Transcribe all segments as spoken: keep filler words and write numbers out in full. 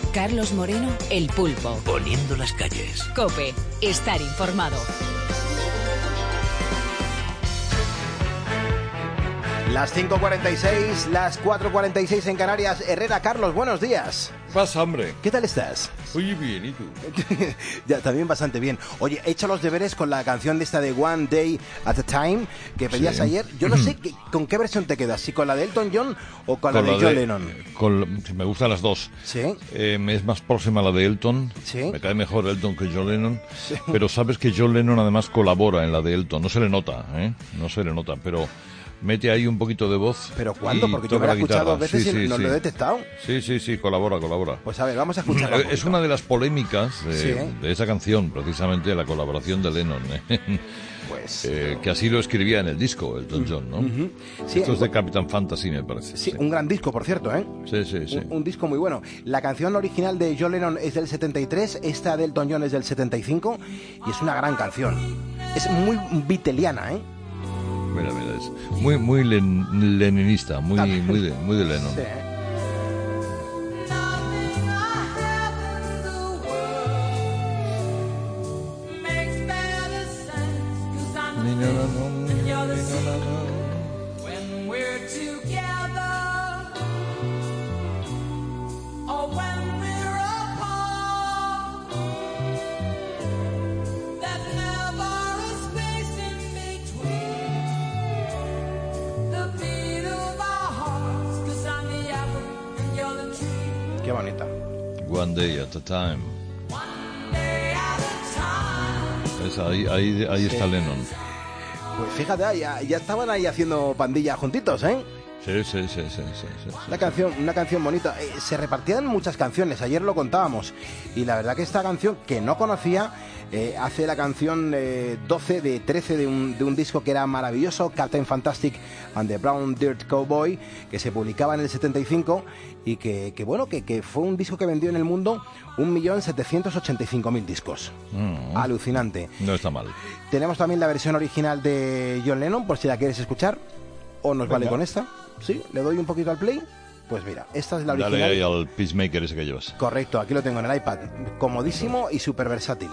Carlos Moreno, El Pulpo. Poniendo las calles. COPE. Estar informado. Las cinco cuarenta y seis, las cuatro cuarenta y seis en Canarias. Herrera, Carlos, buenos días. ¿Qué pasa, hombre? ¿Qué tal estás? Oye, bien, ¿y tú? Ya, también bastante bien. Oye, he hecho los deberes con la canción de esta de One Day at a Time que pedías sí. ayer. Yo no sé que, con qué versión te quedas, si con la de Elton John o con, con la de la John de, Lennon. Con, me gustan las dos. Sí. Eh, me es más próxima la de Elton. Sí. Me cae mejor Elton que John Lennon. Sí. Pero sabes que John Lennon además colabora en la de Elton. No se le nota, ¿eh? No se le nota, pero... mete ahí un poquito de voz. ¿Pero cuándo? Porque yo me la he escuchado dos veces sí, y sí, no sí. lo he detectado. Sí, sí, sí, colabora, colabora. Pues a ver, vamos a escucharla. Un es una de las polémicas de, sí. de esa canción, precisamente la colaboración de Lennon. ¿eh? Pues... Eh, que así lo escribía en el disco, Elton John, ¿no? Uh-huh. Sí, esto es de Captain Fantasy, me parece. Sí, sí, un gran disco, por cierto, ¿eh? Sí, sí, sí. Un, un disco muy bueno. La canción original de John Lennon es del setenta y tres, esta de Elton John es del setenta y cinco, y es una gran canción. Es muy beatlesiana, ¿eh? Mira, mira, es muy, muy len, leninista, muy, muy, de, muy de Lennon. Sí. Qué bonita. One day at a time. Es ahí, ahí, ahí sí. está Lennon. Pues fíjate, ya, ya estaban ahí haciendo pandilla juntitos, ¿eh? Sí, sí, sí, sí, sí, sí. Una canción, una canción bonita. Eh, se repartían muchas canciones, ayer lo contábamos. Y la verdad que esta canción, que no conocía, eh, hace la canción eh, doce de trece de un, de un disco que era maravilloso, Captain Fantastic and the Brown Dirt Cowboy, que se publicaba en el setenta y cinco y que, que bueno, que, que fue un disco que vendió en el mundo un millón setecientos ochenta y cinco mil discos. Mm. Alucinante. No está mal. Tenemos también la versión original de John Lennon, por si la quieres escuchar. ¿O nos Venga. vale con esta? ¿Sí? ¿Le doy un poquito al play? Pues mira, esta es la original. Dale ahí al Peacemaker ese que llevas. Correcto, aquí lo tengo en el iPad. Comodísimo y súper versátil.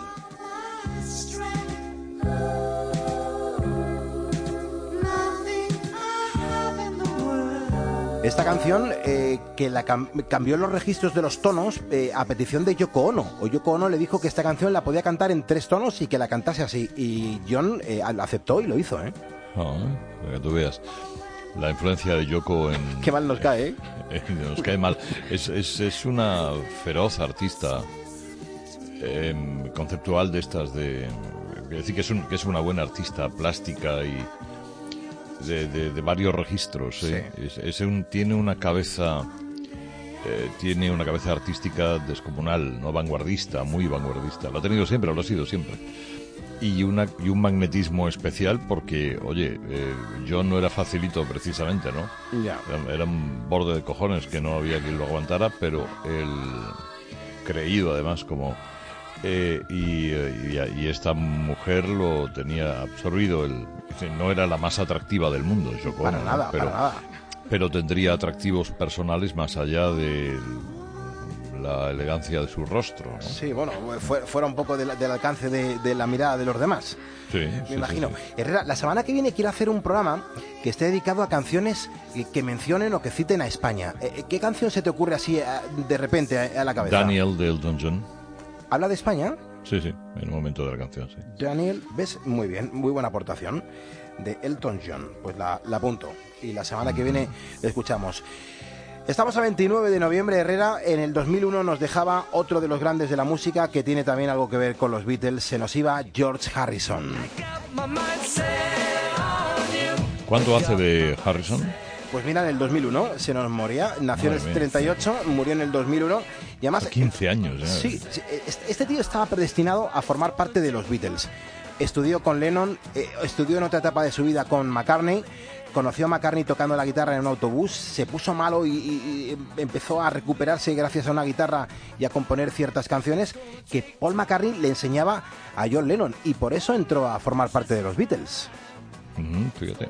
Esta canción eh, que la cam- cambió los registros de los tonos eh, a petición de Yoko Ono. O Yoko Ono le dijo que esta canción la podía cantar en tres tonos y que la cantase así. Y John eh, lo aceptó y lo hizo, ¿eh? Oh, para que tú veas la influencia de Yoko en... Qué mal nos cae, ¿eh? eh nos cae mal. Es, es, es una feroz artista eh, conceptual de estas de... Es decir, que es, un, que es una buena artista plástica y de, de, de varios registros. ¿eh? Sí. Es, es un, tiene una cabeza... Eh, tiene una cabeza artística descomunal, no vanguardista, muy vanguardista. Lo ha tenido siempre, lo ha sido siempre. Y, una, y un magnetismo especial porque, oye, eh, John no era facilito precisamente, ¿no? Yeah. Era, era un borde de cojones que no había quien lo aguantara, pero él, creído además como... Eh, y, y, y esta mujer lo tenía absorbido. El, no era la más atractiva del mundo, yo creo. Para nada, pero, para nada. Pero tendría atractivos personales más allá de... la elegancia de su rostro, ¿no? Sí, bueno, fue, fuera un poco de la, del alcance de, de la mirada de los demás. Sí, me sí, imagino. Sí, sí. Herrera, la semana que viene quiero hacer un programa que esté dedicado a canciones que mencionen o que citen a España. ¿Qué canción se te ocurre así de repente a la cabeza? Daniel de Elton John. ¿Habla de España? Sí, sí, en un momento de la canción, sí. Daniel, ¿ves? Muy bien, muy buena aportación de Elton John. Pues la, la apunto. Y la semana que viene la escuchamos. Estamos a veintinueve de noviembre, Herrera. En el dos mil uno nos dejaba otro de los grandes de la música que tiene también algo que ver con los Beatles. Se nos iba George Harrison. ¿Cuánto hace de Harrison? Pues mira, en el dos mil uno se nos moría. Nació en el treinta y ocho, murió en el dos mil uno. Y además, hace quince años, ¿eh? Sí, este tío estaba predestinado a formar parte de los Beatles. Estudió con Lennon, eh, estudió en otra etapa de su vida con McCartney. Conoció a McCartney tocando la guitarra en un autobús, se puso malo y, y, y empezó a recuperarse gracias a una guitarra y a componer ciertas canciones que Paul McCartney le enseñaba a John Lennon y por eso entró a formar parte de los Beatles. Mm, fíjate.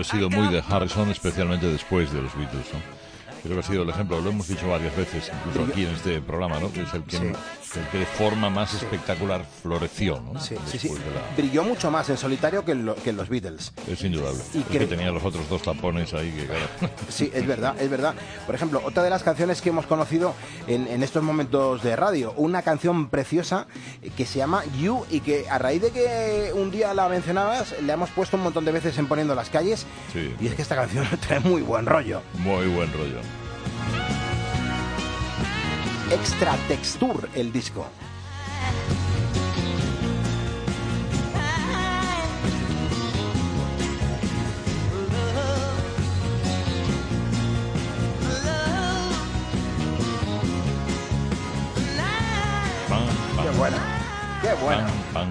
sido muy de Harrison, especialmente después de los Beatles, ¿no? Creo que ha sido el ejemplo, lo hemos dicho varias veces, incluso aquí en este programa, ¿no? Que es el que, sí. el que de forma más sí. espectacular floreció, ¿no? Sí, sí, sí. La... Brilló mucho más en solitario que en, lo, que en los Beatles. Es indudable. Y es que... que tenía los otros dos tapones ahí que, claro. Sí, es verdad, es verdad. Por ejemplo, otra de las canciones que hemos conocido en, en estos momentos de radio, una canción preciosa que se llama You, y que a raíz de que un día la mencionabas, le hemos puesto un montón de veces en Poniendo las Calles, sí, y es que esta canción trae muy buen rollo. Muy buen rollo. Extra Texture, el disco. Pam, pam, qué buena, qué buena. Pam, pam.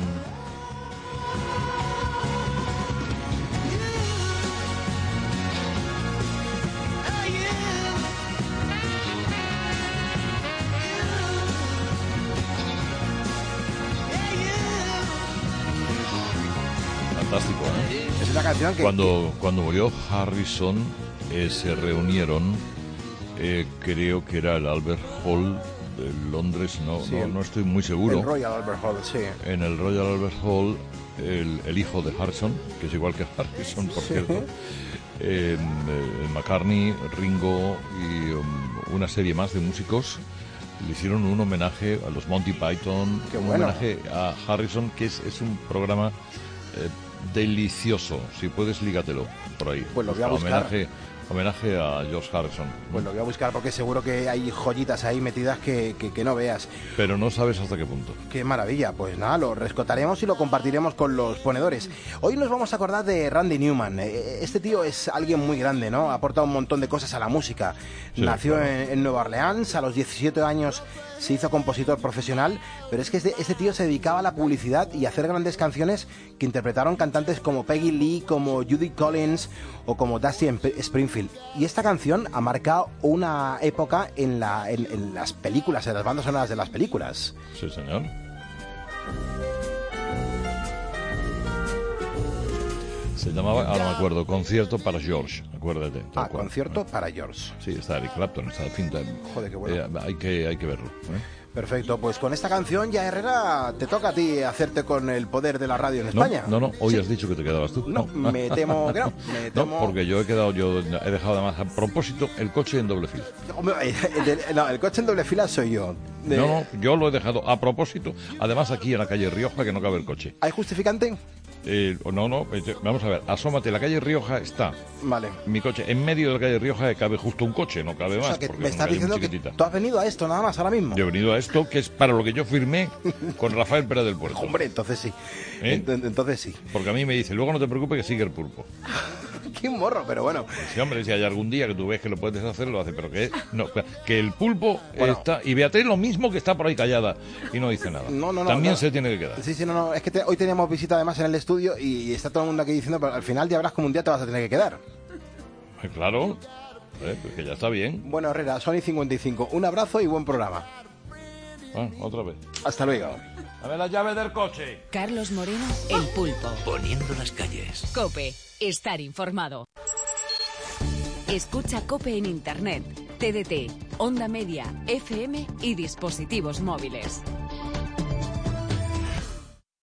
Fantástico, ¿eh? Es una canción que... Cuando, cuando murió Harrison, eh, se reunieron, eh, creo que era el Albert Hall de Londres, no, sí, no, no estoy muy seguro. El Royal Albert Hall, sí. En el Royal Albert Hall, el, el hijo de Harrison, que es igual que Harrison, por sí. cierto, eh, eh, McCartney, Ringo y um, una serie más de músicos le hicieron un homenaje a los Monty Python, Qué un bueno. homenaje a Harrison, que es, es un programa... Eh, delicioso, si puedes lígatelo por ahí. Pues lo voy a buscar. Homenaje, homenaje a George Harrison. Pues lo voy a buscar porque seguro que hay joyitas ahí metidas que, que, que no veas. Pero no sabes hasta qué punto. Qué maravilla, pues nada, lo rescataremos y lo compartiremos con los ponedores. Hoy nos vamos a acordar de Randy Newman. Este tío es alguien muy grande, ¿no? Ha aportado un montón de cosas a la música. Sí, Nació claro. en, en Nueva Orleans, a los diecisiete años se hizo compositor profesional, pero es que este, este tío se dedicaba a la publicidad y a hacer grandes canciones que interpretaron cantantes como Peggy Lee, como Judy Collins o como Dusty Springfield. Y esta canción ha marcado una época en, la, en, en las películas, en las bandas sonoras de las películas. Sí, señor. Se llamaba, ahora me acuerdo, Concierto para George, acuérdate. Ah, cual. Concierto para George. Sí, está Eric Clapton, está fin de... Joder, qué bueno. Eh, hay, que, hay que verlo, ¿eh? Perfecto, pues con esta canción ya, Herrera, te toca a ti hacerte con el poder de la radio en España. No, no, no. hoy sí. has dicho que te quedabas tú. No, no. me temo que no. Me temo... No, porque yo he quedado, yo he dejado además a propósito el coche en doble fila. No, el coche en doble fila soy yo. De... No, no, yo lo he dejado a propósito, además aquí en la calle Rioja, que no cabe el coche. ¿Hay justificante? Eh, no, no, vamos a ver, asómate, la calle Rioja está. Vale. Mi coche, en medio de la calle Rioja cabe justo un coche, no cabe más. O sea, que porque me estás diciendo que tú has venido a esto nada más ahora mismo. Yo he venido a esto, que es para lo que yo firmé con Rafael Pérez del Puerto. Hombre, entonces sí. ¿Eh? Entonces sí. Porque a mí me dice, luego no te preocupes que sigue el pulpo. Qué morro, pero bueno. Pues sí, hombre, si hay algún día que tú ves que lo puedes hacer, lo hace, pero que no, que el pulpo bueno. está... Y Beatriz lo mismo, que está por ahí callada y no dice nada. No, no, no. También no. se tiene que quedar. Sí, sí, no, no. Es que te, hoy teníamos visita además en el estudio y está todo el mundo aquí diciendo, pero al final ya verás como un día te vas a tener que quedar. Pues claro, eh, pues que ya está bien. Bueno, Herrera, Sony cincuenta y cinco. Un abrazo y buen programa. Ah, otra vez. Hasta luego. Dame la llave del coche. Carlos Moreno, El Pulpo. Poniendo las calles. COPE. Estar informado. Escucha COPE en Internet, T D T, Onda Media, F M y dispositivos móviles.